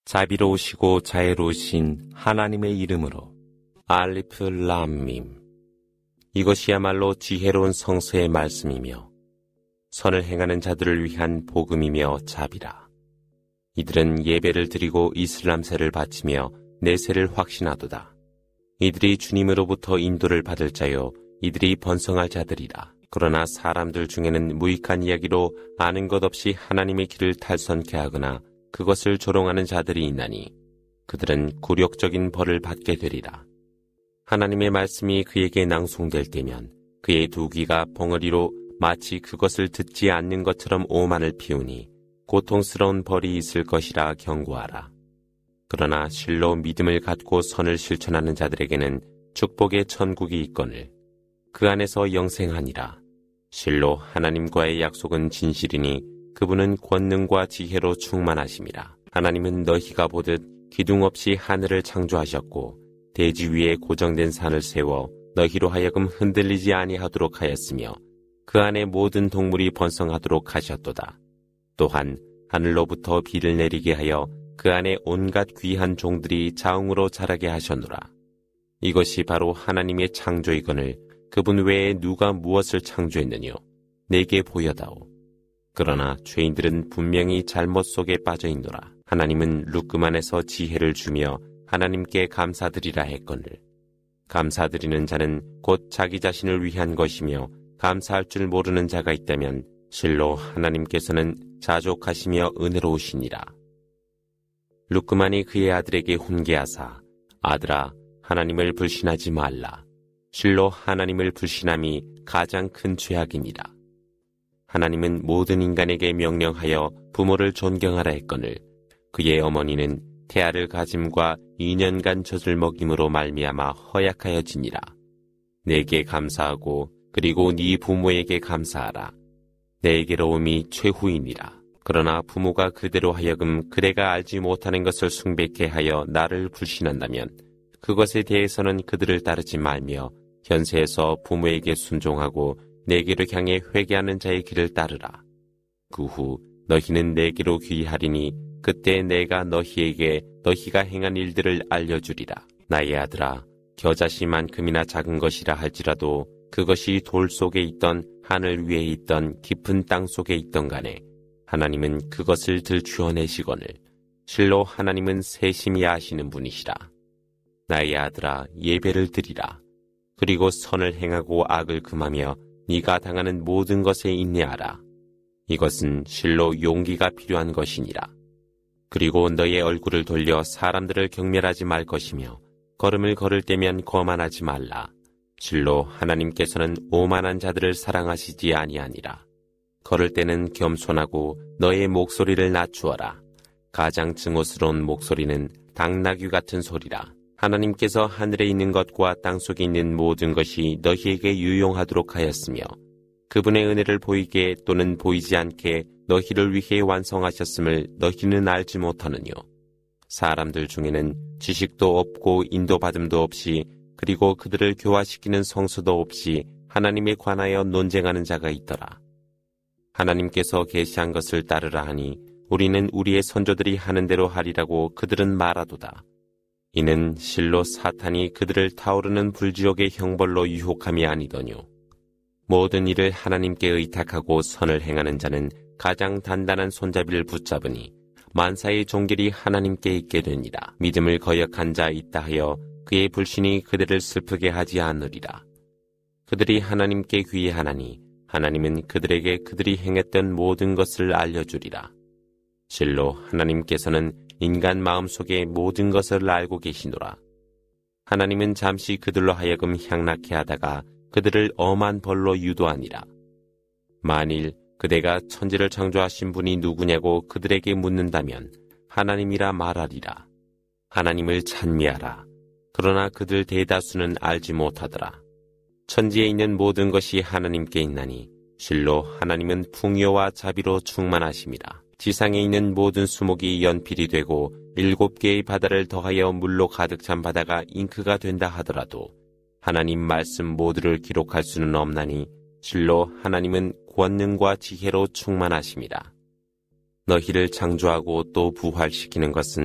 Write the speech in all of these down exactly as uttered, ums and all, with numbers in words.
자비로우시고 자애로우신 하나님의 이름으로 알리프 람밈. 이것이야말로 지혜로운 성서의 말씀이며 선을 행하는 자들을 위한 복음이며 자비라. 이들은 예배를 드리고 이슬람세를 바치며 내세를 확신하도다. 이들이 주님으로부터 인도를 받을 자요 이들이 번성할 자들이라. 그러나 사람들 중에는 무익한 이야기로 아는 것 없이 하나님의 길을 탈선케 하거나 그것을 조롱하는 자들이 있나니 그들은 굴욕적인 벌을 받게 되리라. 하나님의 말씀이 그에게 낭송될 때면 그의 두 귀가 벙어리로 마치 그것을 듣지 않는 것처럼 오만을 피우니 고통스러운 벌이 있을 것이라 경고하라. 그러나 실로 믿음을 갖고 선을 실천하는 자들에게는 축복의 천국이 있거늘 그 안에서 영생하니라. 실로 하나님과의 약속은 진실이니 그분은 권능과 지혜로 충만하심이라. 하나님은 너희가 보듯 기둥 없이 하늘을 창조하셨고 대지 위에 고정된 산을 세워 너희로 하여금 흔들리지 아니하도록 하였으며 그 안에 모든 동물이 번성하도록 하셨도다. 또한 하늘로부터 비를 내리게 하여 그 안에 온갖 귀한 종들이 자웅으로 자라게 하셨노라. 이것이 바로 하나님의 창조이거늘 그분 외에 누가 무엇을 창조했느뇨? 내게 보여다오. 그러나 죄인들은 분명히 잘못 속에 빠져 있노라. 하나님은 룻그만에서 지혜를 주며 하나님께 감사드리라 했거늘 감사드리는 자는 곧 자기 자신을 위한 것이며 감사할 줄 모르는 자가 있다면 실로 하나님께서는 자족하시며 은혜로우시니라. 룻그만이 그의 아들에게 훈계하사 아들아 하나님을 불신하지 말라. 실로 하나님을 불신함이 가장 큰 죄악이니라. 하나님은 모든 인간에게 명령하여 부모를 존경하라 했거늘 그의 어머니는 태아를 가짐과 이 년간 젖을 먹임으로 말미암아 허약하여지니라. 내게 감사하고 그리고 네 부모에게 감사하라. 내게로움이 최후이니라. 그러나 부모가 그대로 하여금 그대가 알지 못하는 것을 숭배케 하여 나를 불신한다면 그것에 대해서는 그들을 따르지 말며 현세에서 부모에게 순종하고 내게로 향해 회개하는 자의 길을 따르라. 그 후 너희는 내게로 귀하리니 그때 내가 너희에게 너희가 행한 일들을 알려주리라. 나의 아들아, 겨자씨만큼이나 작은 것이라 할지라도 그것이 돌 속에 있던 하늘 위에 있던 깊은 땅 속에 있던 간에 하나님은 그것을 들추어내시거늘 실로 하나님은 세심히 아시는 분이시라. 나의 아들아, 예배를 드리라. 그리고 선을 행하고 악을 금하며 네가 당하는 모든 것에 인내하라. 이것은 실로 용기가 필요한 것이니라. 그리고 너의 얼굴을 돌려 사람들을 경멸하지 말 것이며 걸음을 걸을 때면 거만하지 말라. 실로 하나님께서는 오만한 자들을 사랑하시지 아니하니라. 걸을 때는 겸손하고 너의 목소리를 낮추어라. 가장 증오스러운 목소리는 당나귀 같은 소리라. 하나님께서 하늘에 있는 것과 땅속에 있는 모든 것이 너희에게 유용하도록 하였으며 그분의 은혜를 보이게 또는 보이지 않게 너희를 위해 완성하셨음을 너희는 알지 못하느뇨. 사람들 중에는 지식도 없고 인도받음도 없이 그리고 그들을 교화시키는 성수도 없이 하나님에 관하여 논쟁하는 자가 있더라. 하나님께서 계시한 것을 따르라 하니 우리는 우리의 선조들이 하는 대로 하리라고 그들은 말하도다. 이는 실로 사탄이 그들을 타오르는 불지옥의 형벌로 유혹함이 아니더뇨. 모든 일을 하나님께 의탁하고 선을 행하는 자는 가장 단단한 손잡이를 붙잡으니 만사의 종결이 하나님께 있게 되니라. 믿음을 거역한 자 있다 하여 그의 불신이 그들을 슬프게 하지 않으리라. 그들이 하나님께 귀의하나니 하나님은 그들에게 그들이 행했던 모든 것을 알려주리라. 실로 하나님께서는 인간 마음속의 모든 것을 알고 계시노라. 하나님은 잠시 그들로 하여금 향락해 하다가 그들을 엄한 벌로 유도하니라. 만일 그대가 천지를 창조하신 분이 누구냐고 그들에게 묻는다면 하나님이라 말하리라. 하나님을 찬미하라. 그러나 그들 대다수는 알지 못하더라. 천지에 있는 모든 것이 하나님께 있나니 실로 하나님은 풍요와 자비로 충만하심이라. 지상에 있는 모든 수목이 연필이 되고 일곱 개의 바다를 더하여 물로 가득 찬 바다가 잉크가 된다 하더라도 하나님 말씀 모두를 기록할 수는 없나니 실로 하나님은 권능과 지혜로 충만하심이라. 너희를 창조하고 또 부활시키는 것은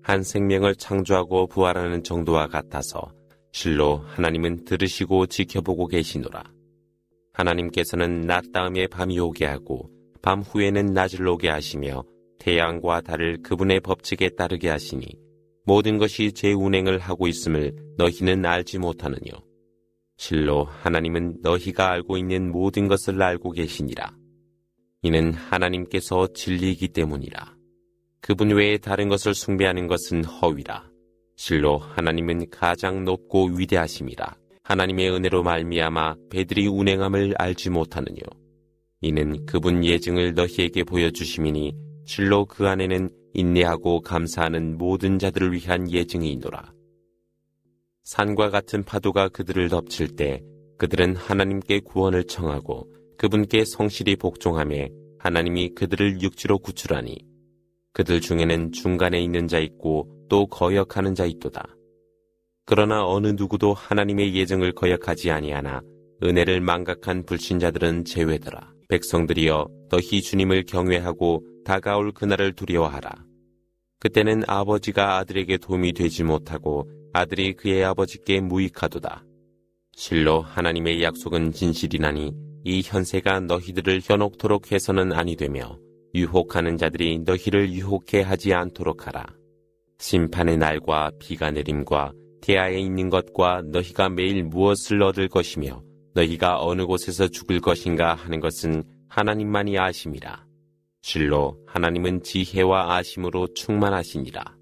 한 생명을 창조하고 부활하는 정도와 같아서 실로 하나님은 들으시고 지켜보고 계시노라. 하나님께서는 낮 다음에 밤이 오게 하고 밤 후에는 낮을 오게 하시며 태양과 달을 그분의 법칙에 따르게 하시니 모든 것이 제 운행을 하고 있음을 너희는 알지 못하느뇨. 실로 하나님은 너희가 알고 있는 모든 것을 알고 계시니라. 이는 하나님께서 진리이기 때문이라. 그분 외에 다른 것을 숭배하는 것은 허위라. 실로 하나님은 가장 높고 위대하심이라. 하나님의 은혜로 말미암아 배들이 운행함을 알지 못하느뇨. 이는 그분 예증을 너희에게 보여주심이니 실로 그 안에는 인내하고 감사하는 모든 자들을 위한 예증이노라. 산과 같은 파도가 그들을 덮칠 때 그들은 하나님께 구원을 청하고 그분께 성실히 복종하며 하나님이 그들을 육지로 구출하니 그들 중에는 중간에 있는 자 있고 또 거역하는 자 있도다. 그러나 어느 누구도 하나님의 예정을 거역하지 아니하나 은혜를 망각한 불신자들은 제외더라. 백성들이여 너희 주님을 경외하고 다가올 그날을 두려워하라. 그때는 아버지가 아들에게 도움이 되지 못하고 아들이 그의 아버지께 무익하도다. 실로 하나님의 약속은 진실이나니 이 현세가 너희들을 현혹토록 해서는 아니 되며 유혹하는 자들이 너희를 유혹해 하지 않도록 하라. 심판의 날과 비가 내림과 태아에 있는 것과 너희가 매일 무엇을 얻을 것이며 너희가 어느 곳에서 죽을 것인가 하는 것은 하나님만이 아심이라. 실로 하나님은 지혜와 아심으로 충만하시니라.